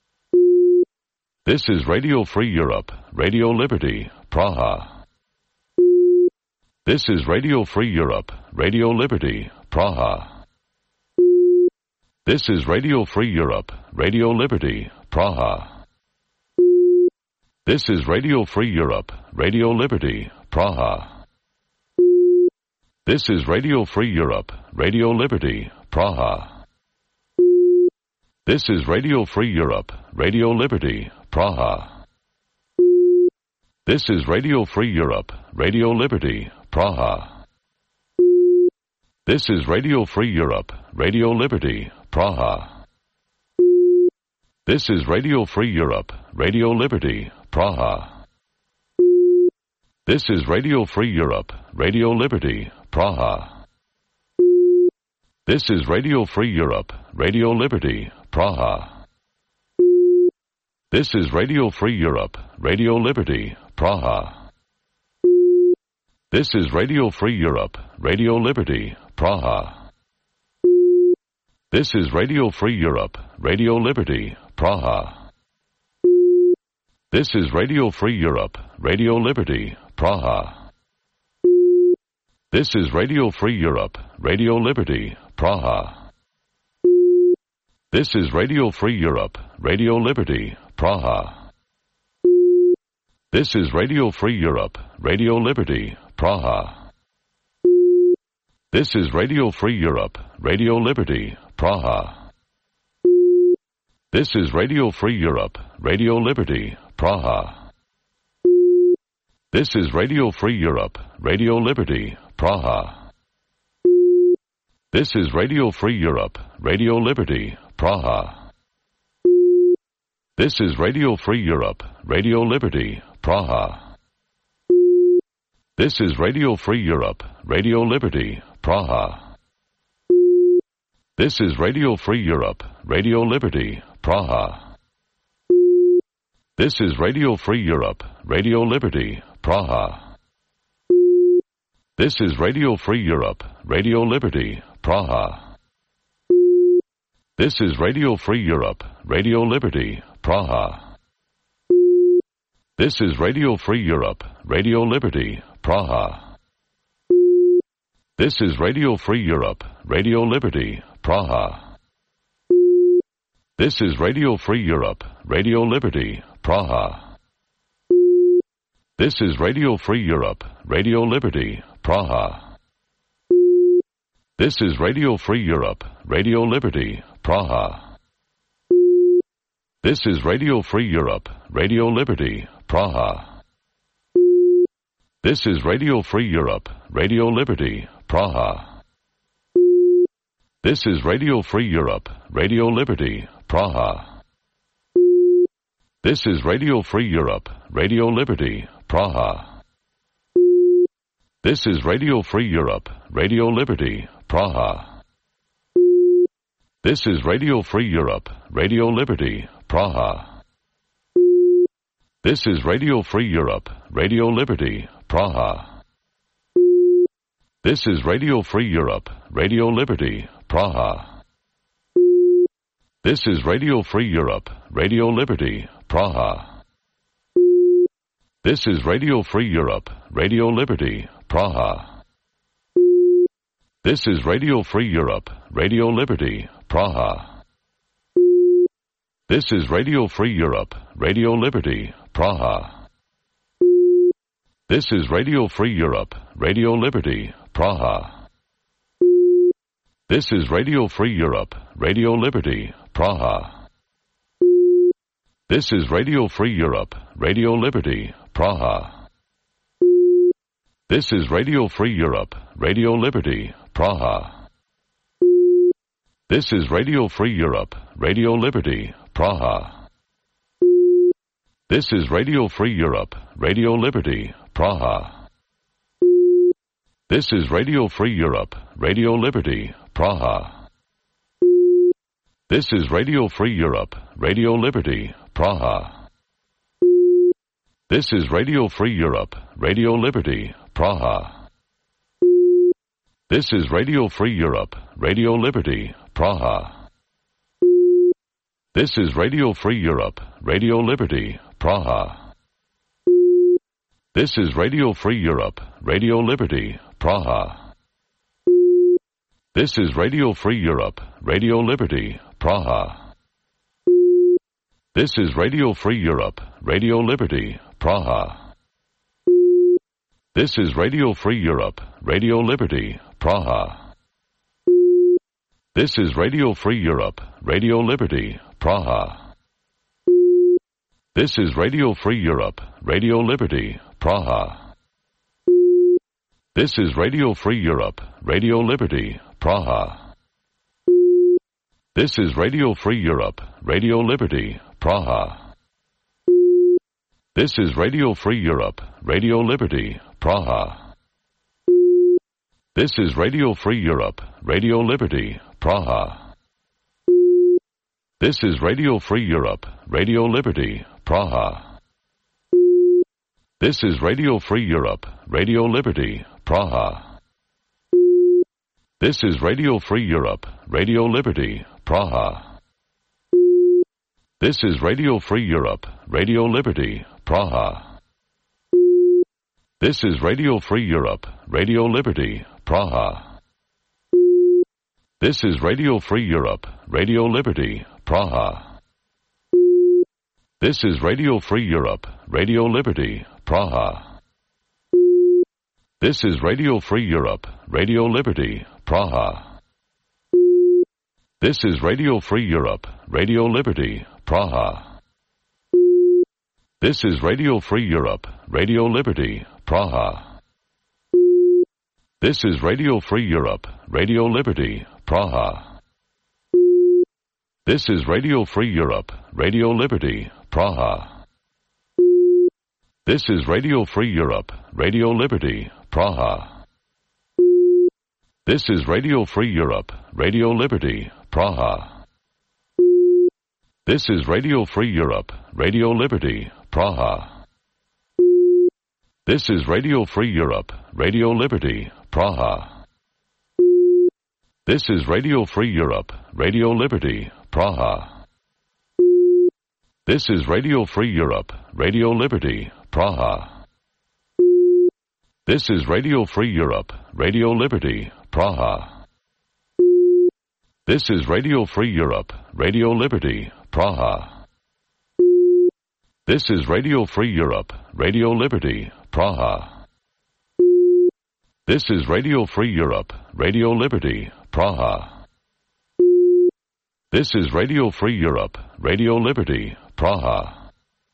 This is Radio Free Europe, Radio Liberty, Praha. This is Radio Free Europe, Radio Liberty, Praha. This is Radio Free Europe, Radio Liberty, Praha. This is Radio Free Europe, Radio Liberty, Praha. This is Radio Free Europe, Radio Liberty, Praha. This is Radio Free Europe, Radio Liberty, Praha. This is Radio Free Europe, Radio Liberty, Praha. This is Radio Free Europe, Radio Liberty, Praha. This is Radio Free Europe, Radio Liberty, Praha. This is Radio Free Europe, Radio Liberty, Praha. This is Radio Free Europe, Radio Liberty, Praha. This is Radio Free Europe, Radio Liberty, Praha. This is Radio Free Europe, Radio Liberty, Praha. This is Radio Free Europe, Radio Liberty, Praha. This is Radio Free Europe, Radio Liberty, Praha. This is Radio Free Europe, Radio Liberty, Praha. This is Radio Free Europe, Radio Liberty, Praha. This is Radio Free Europe, Radio Liberty, Praha. This is Radio Free Europe, Radio Liberty, Praha. This is Radio Free Europe, Radio Liberty, Praha. This is Radio Free Europe, Radio Liberty, Praha. This is Radio Free Europe, Radio Liberty, Praha. This is Radio Free Europe, Radio Liberty, Praha. This is Radio Free Europe, Radio Liberty, Praha. This is Radio Free Europe, Radio Liberty, Praha. This is Radio Free Europe, Radio Liberty, Praha. This is Radio Free Europe, Radio Liberty, Praha. This is Radio Free Europe, Radio Liberty, Praha. This is Radio Free Europe, Radio Liberty, Praha. This is Radio Free Europe, Radio Liberty, Praha. This is Radio Free Europe, Radio Liberty, Praha. This is Radio Free Europe, Radio Liberty, Praha. This is Radio Free Europe, Radio Liberty, Praha. This is Radio Free Europe, Radio Liberty, Praha. This is Radio Free Europe, Radio Liberty, Praha. This is Radio Free Europe, Radio Liberty, Praha. This is Radio Free Europe, Radio Liberty, Praha. This is Radio Free Europe, Radio Liberty, Praha. This is Radio Free Europe, Radio Liberty, Praha. This is Radio Free Europe, Radio Liberty, Praha. This is Radio Free Europe, Radio Liberty, Praha. This is Radio Free Europe, Radio Liberty, Praha. This is Radio Free Europe, Radio Liberty, Praha. This is Radio Free Europe, Radio Liberty, Praha. This is Radio Free Europe, Radio Liberty, Praha. This is Radio Free Europe, Radio Liberty, Praha. This is Radio Free Europe, Radio Liberty, Praha. This is Radio Free Europe, Radio Liberty, Praha. This is Radio Free Europe, Radio Liberty, Praha. This is Radio Free Europe, Radio Liberty, Praha. This is Radio Free Europe, Radio Liberty, Praha. This is Radio Free Europe, Radio Liberty, Praha. This is Radio Free Europe, Radio Liberty, Praha. This is Radio Free Europe, Radio Liberty, Praha. This is Radio Free Europe, Radio Liberty, Praha. This is Radio Free Europe, Radio Liberty, Praha. This is Radio Free Europe, Radio Liberty, Praha. This is Radio Free Europe, Radio Liberty, Praha. This is Radio Free Europe, Radio Liberty, Praha. This is Radio Free Europe, Radio Liberty, Praha. This is Radio Free Europe, Radio Liberty, Praha. This is Radio Free Europe, Radio Liberty, Praha. This is Radio Free Europe, Radio Liberty, Praha. This is Radio Free Europe, Radio Liberty, Praha. This is Radio Free Europe, Radio Liberty, Praha. This is Radio Free Europe, Radio Liberty, Praha. This is Radio Free Europe, Radio Liberty, Praha. This is Radio Free Europe, Radio Liberty, Praha. This is Radio Free Europe, Radio Liberty, Praha. This is Radio Free Europe, Radio Liberty, Praha. This is Radio Free Europe, Radio Liberty, Praha. This is Radio Free Europe, Radio Liberty, Praha. This is Radio Free Europe, Radio Liberty, Praha. This is Radio Free Europe, Radio Liberty, Praha. This is Radio Free Europe, Radio Liberty, Praha. This is Radio Free Europe, Radio Liberty, Praha. This is Radio Free Europe, Radio Liberty, Praha. This is Radio Free Europe, Radio Liberty, Praha. This is Radio Free Europe, Radio Liberty, Praha. This is Radio Free Europe, Radio Liberty, Praha. This is Radio Free Europe, Radio Liberty, Praha. This is Radio Free Europe, Radio Liberty, Praha. This is Radio Free Europe, Radio Liberty, Praha. This is Radio Free Europe, Radio Liberty, Praha. This is Radio Free Europe, Radio Liberty, Praha. This is Radio Free Europe, Radio Liberty, Praha. This is Radio Free Europe, Radio Liberty, Praha. This is Radio Free Europe, Radio Liberty, Praha. This is Radio Free Europe, Radio Liberty, Praha.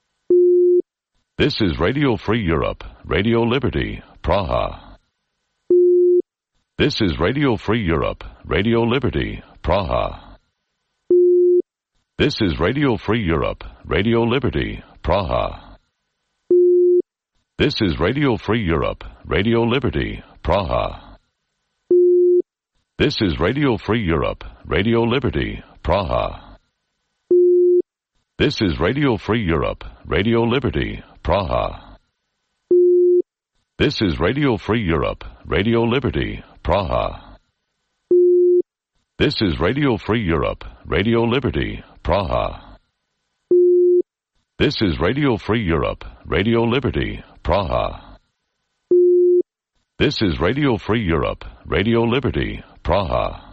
This is Radio Free Europe, Radio Liberty, Praha. This is Radio Free Europe, Radio Liberty, Praha. This is Radio Free Europe, Radio Liberty, Praha. This is Radio Free Europe, Radio Liberty, Praha. This is Radio Free Europe, Radio Liberty, Praha. This is Radio Free Europe, Radio Liberty, Praha. This is Radio Free Europe, Radio Liberty, Praha. This is Radio Free Europe, Radio Liberty, Praha. This is Radio Free Europe, Radio Liberty, Praha. This is Radio Free Europe, Radio Liberty, Praha.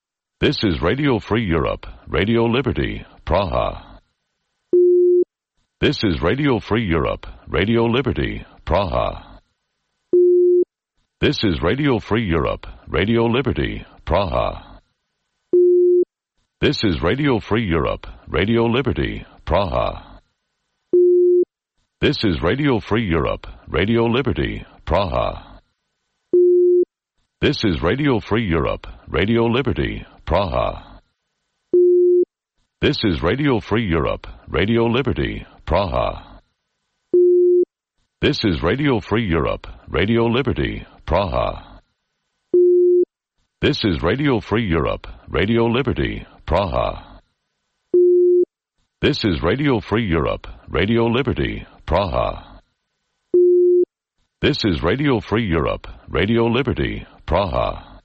This is Radio Free Europe, Radio Liberty, Praha. This is Radio Free Europe, Radio Liberty, Praha. This is Radio Free Europe, Radio Liberty, Praha. This is Radio Free Europe, Radio Liberty, Praha. This is Radio Free Europe, Radio Liberty, Praha. This is Radio Free Europe, Radio Liberty, Praha. This is Radio Free Europe, Radio Liberty, Praha. This is Radio Free Europe, Radio Liberty, Praha. This is Radio Free Europe, Radio Liberty, Praha. This is Radio Free Europe, Radio Liberty, Praha. This is Radio Free Europe, Radio Liberty, Praha.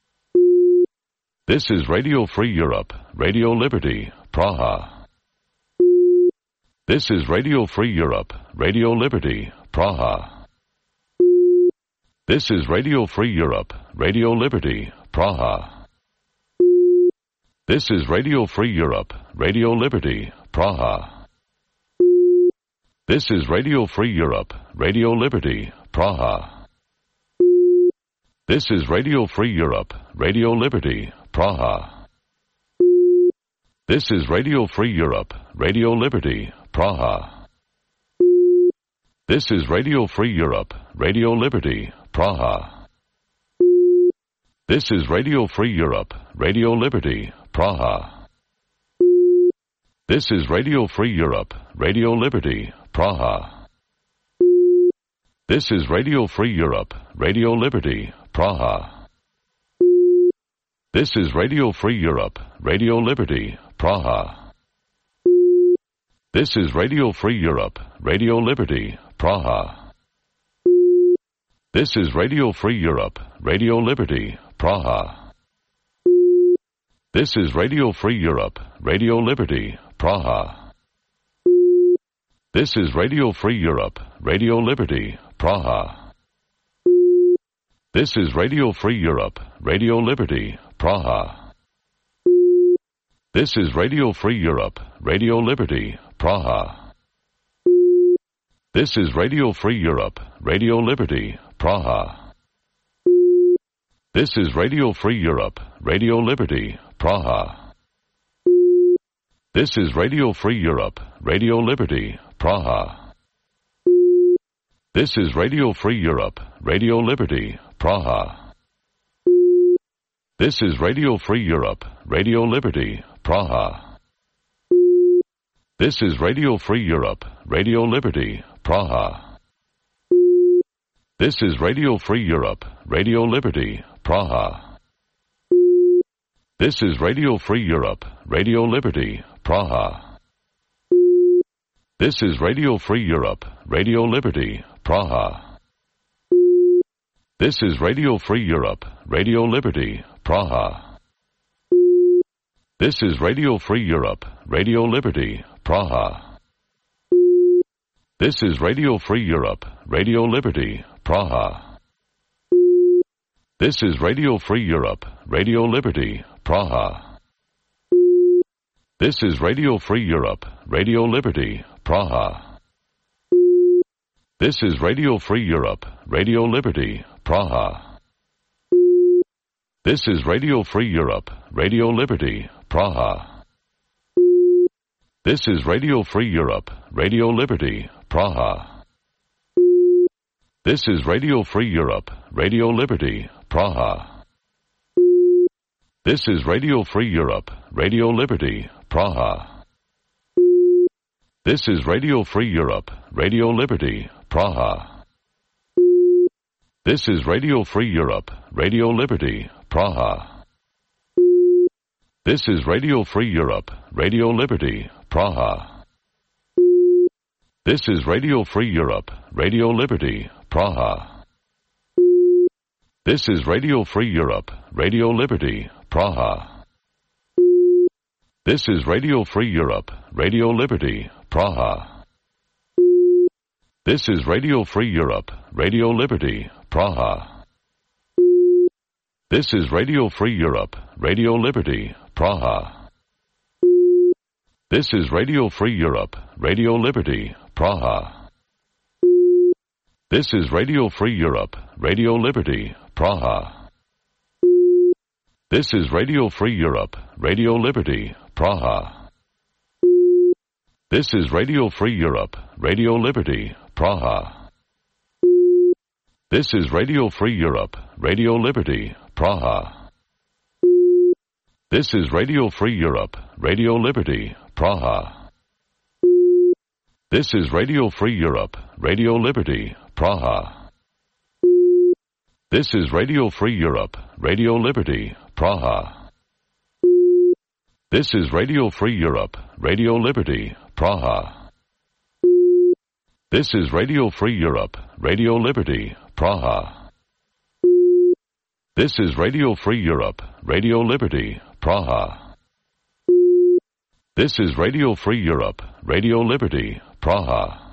This is Radio Free Europe, Radio Liberty, Praha. This is Radio Free Europe, Radio Liberty, Praha. This is Radio Free Europe, Radio Liberty, Praha. This is Radio Free Europe, Radio Liberty, Praha. This is Radio Free Europe, Radio Liberty, Praha. This is Radio Free Europe, Radio Liberty, Praha. This is Radio Free Europe, Radio Liberty, Praha. This is Radio Free Europe, Radio Liberty, Praha. This is Radio Free Europe, Radio Liberty, Praha. This is Radio Free Europe, Radio Liberty, Praha. This is Radio Free Europe, Radio Liberty, Praha. This is Radio Free Europe, Radio Liberty, Praha. This is Radio Free Europe, Radio Liberty, Praha. This is Radio Free Europe, Radio Liberty, Praha. This is Radio Free Europe, Radio Liberty, Praha. This is Radio Free Europe, Radio Liberty, Praha. This is Radio Free Europe, Radio Liberty, Praha. This is Radio Free Europe, Radio Liberty, Praha. This is Radio Free Europe, Radio Liberty, Praha. This is Radio Free Europe, Radio Liberty, Praha. This is Radio Free Europe, Radio Liberty, Praha. This is Radio Free Europe, Radio Liberty, Praha. This is Radio Free Europe, Radio Liberty, Praha. This is Radio Free Europe, Radio Liberty, Praha. This is Radio Free Europe, Radio Liberty, Praha. This is Radio Free Europe, Radio Liberty, Praha. This is Radio Free Europe, Radio Liberty, Praha. This is Radio Free Europe, Radio Liberty, Praha. This is Radio Free Europe, Radio Liberty, Praha. This is Radio Free Europe, Radio Liberty, Praha. This is Radio Free Europe, Radio Liberty, Praha. This is Radio Free Europe, Radio Liberty, Praha. This is Radio Free Europe, Radio Liberty, Praha. This is Radio Free Europe, Radio Liberty, Praha. This is Radio Free Europe, Radio Liberty, Praha. This is Radio Free Europe, Radio Liberty, Praha. This is Radio Free Europe, Radio Liberty, Praha. This is Radio Free Europe, Radio Liberty, Praha. This is Radio Free Europe, Radio Liberty, Praha. This is Radio Free Europe, Radio Liberty, Praha. This is Radio Free Europe, Radio Liberty, Praha. This is Radio Free Europe, Radio Liberty, Praha. This is Radio Free Europe, Radio Liberty, Praha. This is Radio Free Europe, Radio Liberty, Praha. This is Radio Free Europe, Radio Liberty, Praha. This is Radio Free Europe, Radio Liberty, Praha. This is Radio Free Europe, Radio Liberty, Praha. This is Radio Free Europe, Radio Liberty, Praha. This is Radio Free Europe, Radio Liberty, Praha. This is Radio Free Europe, Radio Liberty, Praha. This is Radio Free Europe, Radio Liberty, Praha. This is Radio Free Europe, Radio Liberty, Praha. This is Radio Free Europe, Radio Liberty, Praha. This is Radio Free Europe, Radio Liberty, Praha. This is Radio Free Europe, Radio Liberty, Praha. This is Radio Free Europe, Radio Liberty, Praha. This is Radio Free Europe, Radio Liberty, Praha.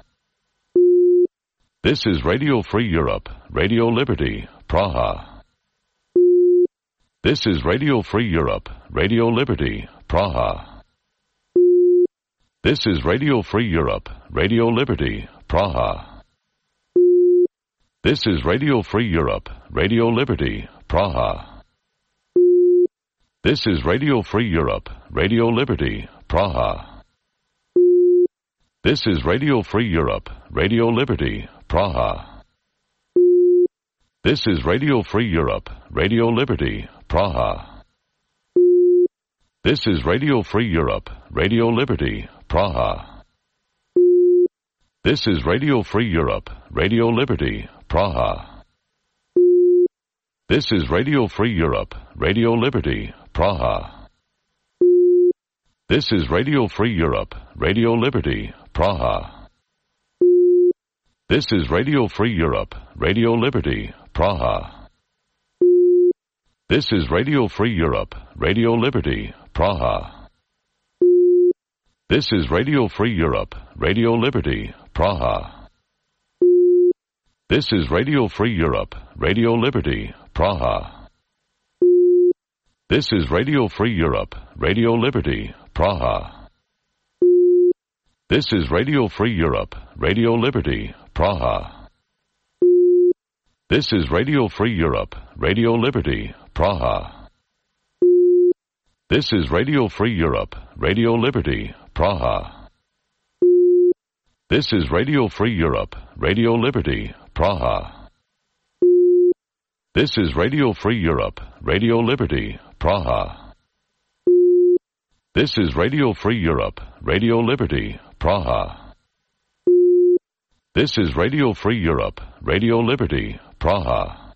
This is Radio Free Europe, Radio Liberty, Praha. This is Radio Free Europe, Radio Liberty, Praha. This is Radio Free Europe, Radio Liberty, Praha. This is Radio Free Europe, Radio Liberty, Praha. This is Radio Free Europe, Radio Liberty, Praha. This is Radio Free Europe, Radio Liberty, Praha. This is Radio Free Europe, Radio Liberty, Praha. This is Radio Free Europe, Radio Liberty, Praha. This is Radio Free Europe, Radio Liberty, Praha. This is Radio Free Europe, Radio Liberty, Praha. This is Radio Free Europe, Radio Liberty, Praha. This is Radio Free Europe, Radio Liberty, Praha. This is Radio Free Europe, Radio Liberty, Praha. This is Radio Free Europe, Radio Liberty, Praha. This is Radio Free Europe, Radio Liberty, Praha. This is Radio Free Europe, Radio Liberty, Praha. This is Radio Free Europe, Radio Liberty, Praha. This is Radio Free Europe, Radio Liberty, Praha. This is Radio Free Europe, Radio Liberty, Praha. This is Radio Free Europe, Radio Liberty, Praha. This is Radio Free Europe, Radio Liberty, Praha. This is Radio Free Europe, Radio Liberty, Praha. This is Radio Free Europe, Radio Liberty, Praha.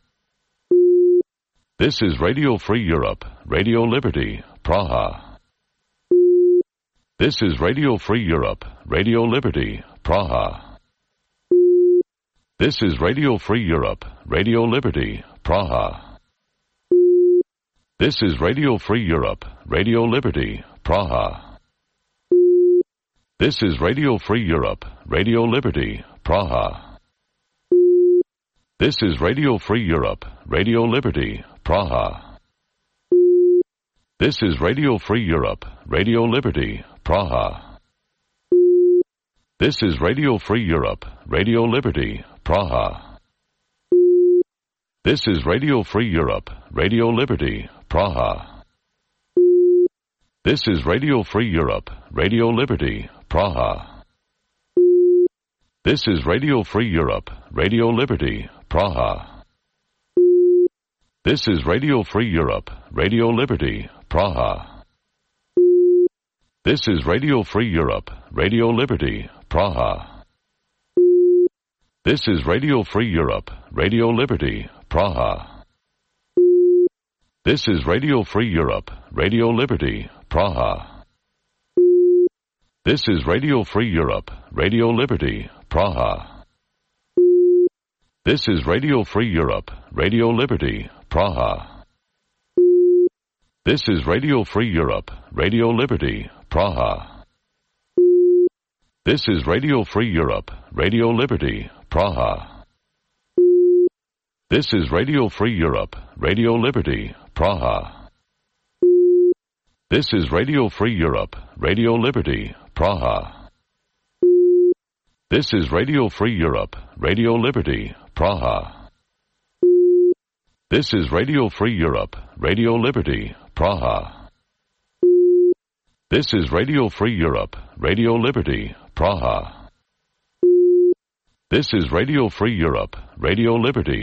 This is Radio Free Europe, Radio Liberty, Praha. This is Radio Free Europe, Radio Liberty, Praha. This is Radio Free Europe, Radio Liberty, Praha. This is Radio Free Europe, Radio Liberty, Praha. This is Radio Free Europe, Radio Liberty, Praha. This is Radio Free Europe, Radio Liberty, Praha. This is Radio Free Europe, Radio Liberty, Praha. This is Radio Free Europe, Radio Liberty, Praha. This is Radio Free Europe, Radio Liberty, Praha. This is Radio Free Europe, Radio Liberty, Praha. This is Radio Free Europe, Radio Liberty, Praha. This is Radio Free Europe, Radio Liberty, Praha. This is Radio Free Europe, Radio Liberty, Praha. This is Radio Free Europe, Radio Liberty, Praha. This is Radio Free Europe, Radio Liberty, Praha. This is Radio Free Europe, Radio Liberty, Praha. This is Radio Free Europe, Radio Liberty, Praha. This is Radio Free Europe, Radio Liberty, Praha. This is Radio Free Europe, Radio Liberty, Praha. This is Radio Free Europe, Radio Liberty, Praha. This is Radio Free Europe, Radio Liberty, Praha. This is Radio Free Europe, Radio Liberty, Praha. This is Radio Free Europe, Radio Liberty, Praha. This is Radio Free Europe, Radio Liberty, Praha. This is Radio Free Europe, Radio Liberty.